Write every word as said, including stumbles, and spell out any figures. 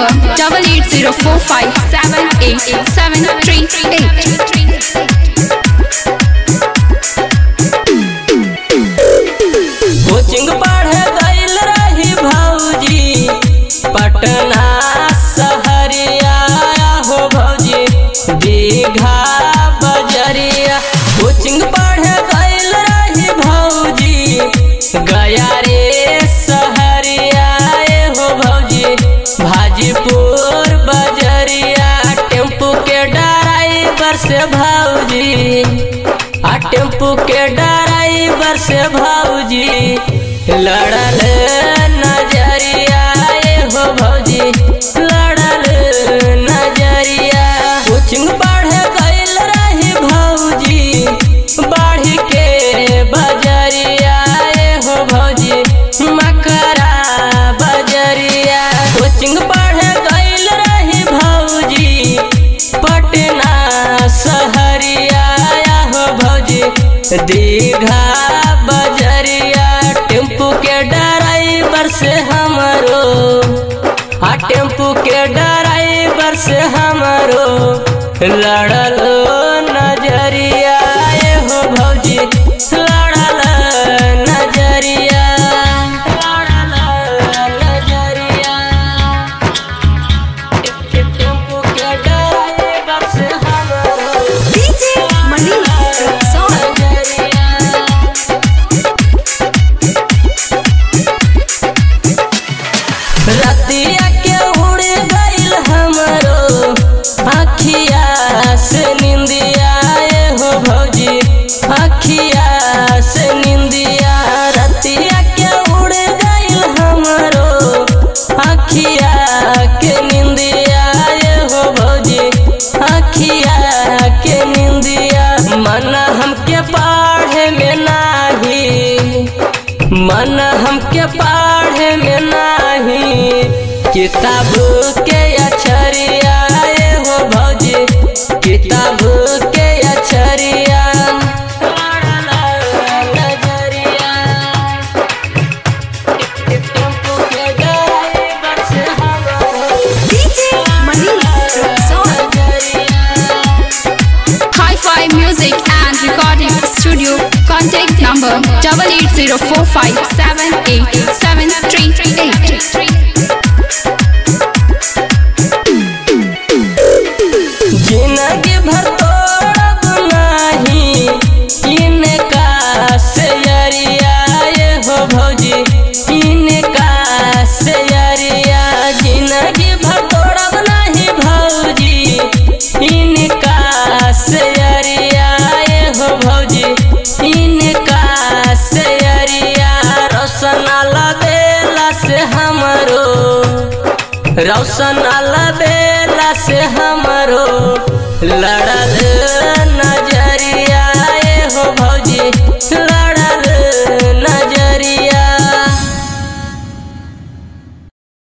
number double eight zero four five seven eight seven three eight. Coaching पढ़े गइल रही भौजी पटना सहरिया हो भौजी दीघा बजरिया। कोचिंग पढ़े गइल रही भौजी गया रे सहरिया हो भौजी भाजीपुर बजरिया। टेम्पू के ड्राइवर से भौजी आ टेम्पू के ड्राइवर से भौजी लड़ल नजरिया हो भौजी लड़ल नजरिया। कोचिंग पढ़े गइल रही भौजी बढ़ के बजरिया हो भौजी मकरा बजरिया। कोचिंग पढ़े गइल रही भौजी पटना सहरिया हो भौजी दीघा बजरिया। टेम्पू के ड्राइवर से हमरो आ टेम्पू के ड्राइवर से हमरो लड़ल नजरिया हो भौजी लड़ल नजरिया लड़ल नजरिया। टेम्पू के ड्राइवर से हमरो डीजे मनीष रतिया के उड़ गइल हमरो अखिया से निंदिया हो भौजी अखिया से निंदिया। रतिया के उड़ गइल हमरो अखिया के निंदिया हो भौजी अखिया के निंदिया। मन हमके पढ़े में नाही मन हमके पढ़े में नाही किताब के अक्षरिया हो भौजी किताब के अक्षरिया नजरिया। टेम्पू के ड्राइवर से हमरो DJ Manish Hi-Fi Music and Recording Studio. Contact number double eight zero four five seven eight seven three eight. जिंदगी भर तोड़ब नाही इनका से यारिया हो भौजी इनका से यारिया। जिंदगी भर तोड़ब नहीं भौजी इनका से यारिया हो भौजी इनका से यारिया। रोशन अलबेला से हमरो रोशन अलबेला से हमरो लड़